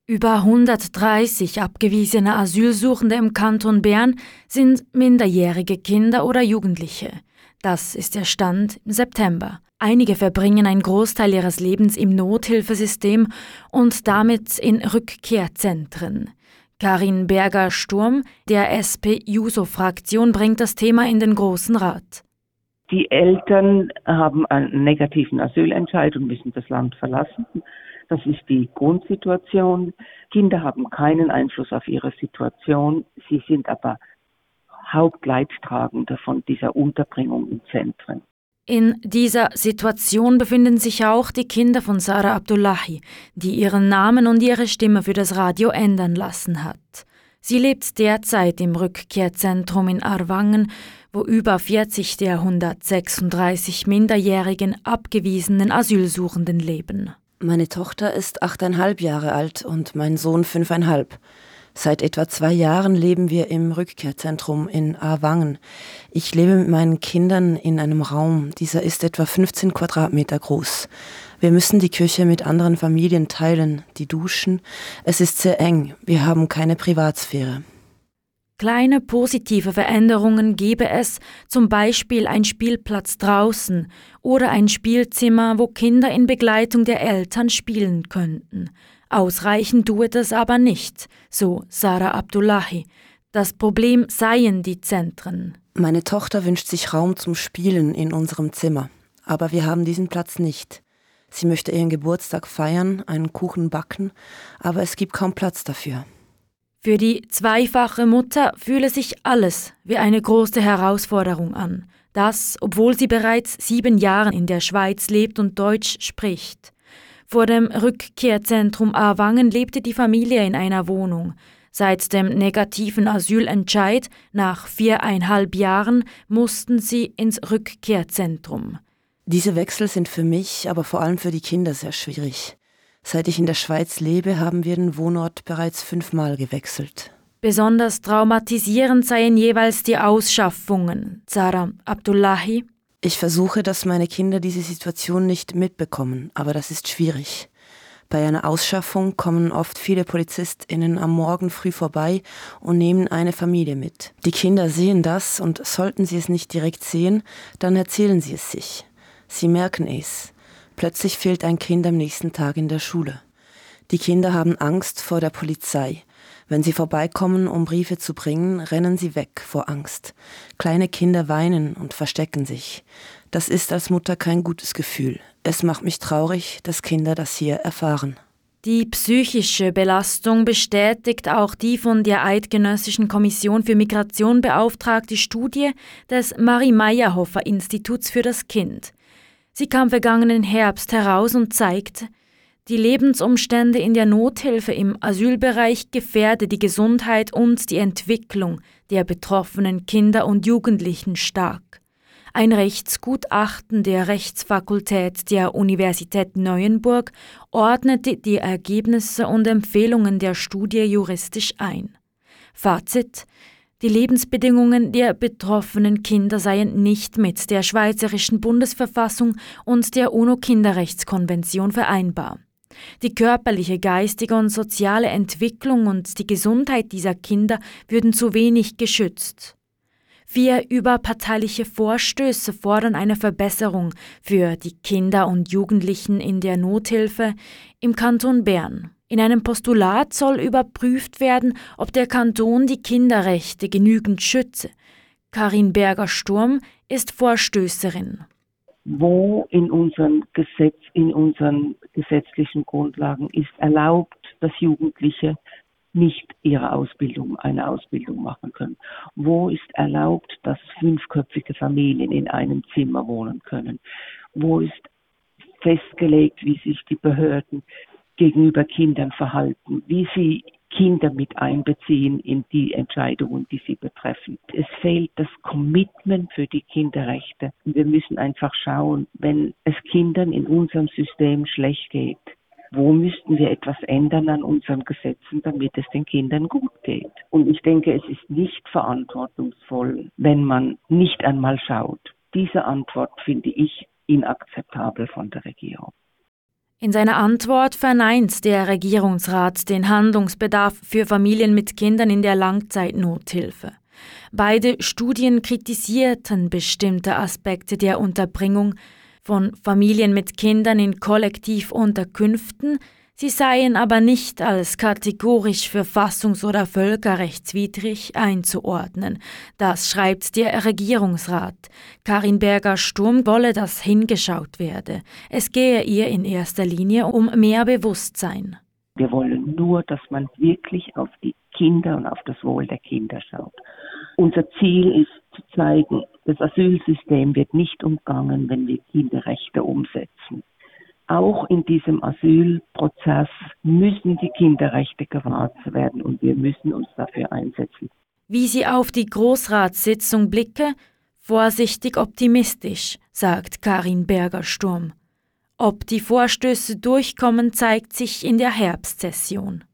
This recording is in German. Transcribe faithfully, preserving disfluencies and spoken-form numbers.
Über hundertdreißig abgewiesene Asylsuchende im Kanton Bern sind minderjährige Kinder oder Jugendliche. Das ist der Stand im September. Einige verbringen einen Großteil ihres Lebens im Nothilfesystem und damit in Rückkehrzentren. Karin Berger-Sturm der S P-J U S O-Fraktion bringt das Thema in den Grossen Rat. Die Eltern haben einen negativen Asylentscheid und müssen das Land verlassen. Das ist die Grundsituation. Kinder haben keinen Einfluss auf ihre Situation. Sie sind aber Hauptleidtragende von dieser Unterbringung in Zentren. In dieser Situation befinden sich auch die Kinder von Sarah Abdullahi, die ihren Namen und ihre Stimme für das Radio ändern lassen hat. Sie lebt derzeit im Rückkehrzentrum in Aarwangen, wo über vierzig der hundertsechsunddreißig minderjährigen abgewiesenen Asylsuchenden leben. Meine Tochter ist achteinhalb Jahre alt und mein Sohn fünfeinhalb. Seit etwa zwei Jahren leben wir im Rückkehrzentrum in Aarwangen. Ich lebe mit meinen Kindern in einem Raum. Dieser ist etwa fünfzehn Quadratmeter groß. Wir müssen die Küche mit anderen Familien teilen, die duschen. Es ist sehr eng. Wir haben keine Privatsphäre. Kleine positive Veränderungen gäbe es, zum Beispiel ein Spielplatz draußen oder ein Spielzimmer, wo Kinder in Begleitung der Eltern spielen könnten. Ausreichend tue das aber nicht, so Sarah Abdullahi. Das Problem seien die Zentren. Meine Tochter wünscht sich Raum zum Spielen in unserem Zimmer, aber wir haben diesen Platz nicht. Sie möchte ihren Geburtstag feiern, einen Kuchen backen, aber es gibt kaum Platz dafür. Für die zweifache Mutter fühle sich alles wie eine große Herausforderung an. Das, obwohl sie bereits sieben Jahre in der Schweiz lebt und Deutsch spricht. Vor dem Rückkehrzentrum Aarwangen lebte die Familie in einer Wohnung. Seit dem negativen Asylentscheid nach viereinhalb Jahren mussten sie ins Rückkehrzentrum. Diese Wechsel sind für mich, aber vor allem für die Kinder sehr schwierig. Seit ich in der Schweiz lebe, haben wir den Wohnort bereits fünfmal gewechselt. Besonders traumatisierend seien jeweils die Ausschaffungen. Sarah Abdullahi: Ich versuche, dass meine Kinder diese Situation nicht mitbekommen, aber das ist schwierig. Bei einer Ausschaffung kommen oft viele PolizistInnen am Morgen früh vorbei und nehmen eine Familie mit. Die Kinder sehen das und sollten sie es nicht direkt sehen, dann erzählen sie es sich. Sie merken es. Plötzlich fehlt ein Kind am nächsten Tag in der Schule. Die Kinder haben Angst vor der Polizei. Wenn sie vorbeikommen, um Briefe zu bringen, rennen sie weg vor Angst. Kleine Kinder weinen und verstecken sich. Das ist als Mutter kein gutes Gefühl. Es macht mich traurig, dass Kinder das hier erfahren. Die psychische Belastung bestätigt auch die von der Eidgenössischen Kommission für Migration beauftragte Studie des Marie-Meyerhofer-Instituts für das Kind. Sie kam vergangenen Herbst heraus und zeigte, die Lebensumstände in der Nothilfe im Asylbereich gefährden die Gesundheit und die Entwicklung der betroffenen Kinder und Jugendlichen stark. Ein Rechtsgutachten der Rechtsfakultät der Universität Neuenburg ordnete die Ergebnisse und Empfehlungen der Studie juristisch ein. Fazit: Die Lebensbedingungen der betroffenen Kinder seien nicht mit der Schweizerischen Bundesverfassung und der UNO-Kinderrechtskonvention vereinbar. Die körperliche, geistige und soziale Entwicklung und die Gesundheit dieser Kinder würden zu wenig geschützt. Vier überparteiliche Vorstöße fordern eine Verbesserung für die Kinder und Jugendlichen in der Nothilfe im Kanton Bern. In einem Postulat soll überprüft werden, ob der Kanton die Kinderrechte genügend schütze. Karin Berger-Sturm ist Vorstößerin. Wo in unserem Gesetz, in unseren gesetzlichen Grundlagen ist erlaubt, dass Jugendliche nicht ihre Ausbildung, eine Ausbildung machen können? Wo ist erlaubt, dass fünfköpfige Familien in einem Zimmer wohnen können? Wo ist festgelegt, wie sich die Behörden gegenüber Kindern verhalten, wie sie Kinder mit einbeziehen in die Entscheidungen, die sie betreffen? Es fehlt das Commitment für die Kinderrechte. Wir müssen einfach schauen, wenn es Kindern in unserem System schlecht geht, wo müssten wir etwas ändern an unseren Gesetzen, damit es den Kindern gut geht? Und ich denke, es ist nicht verantwortungsvoll, wenn man nicht einmal schaut. Diese Antwort finde ich inakzeptabel von der Regierung. In seiner Antwort verneint der Regierungsrat den Handlungsbedarf für Familien mit Kindern in der Langzeitnothilfe. Beide Studien kritisierten bestimmte Aspekte der Unterbringung von Familien mit Kindern in Kollektivunterkünften, sie seien aber nicht als kategorisch verfassungs- oder völkerrechtswidrig einzuordnen. Das schreibt der Regierungsrat. Karin Berger-Sturm wolle, dass hingeschaut werde. Es gehe ihr in erster Linie um mehr Bewusstsein. Wir wollen nur, dass man wirklich auf die Kinder und auf das Wohl der Kinder schaut. Unser Ziel ist zu zeigen, das Asylsystem wird nicht umgangen, wenn wir Kinderrechte umsetzen. Auch in diesem Asylprozess müssen die Kinderrechte gewahrt werden und wir müssen uns dafür einsetzen. Wie sie auf die Großratssitzung blicke, vorsichtig optimistisch, sagt Karin Berger-Sturm. Ob die Vorstöße durchkommen, zeigt sich in der Herbstsession.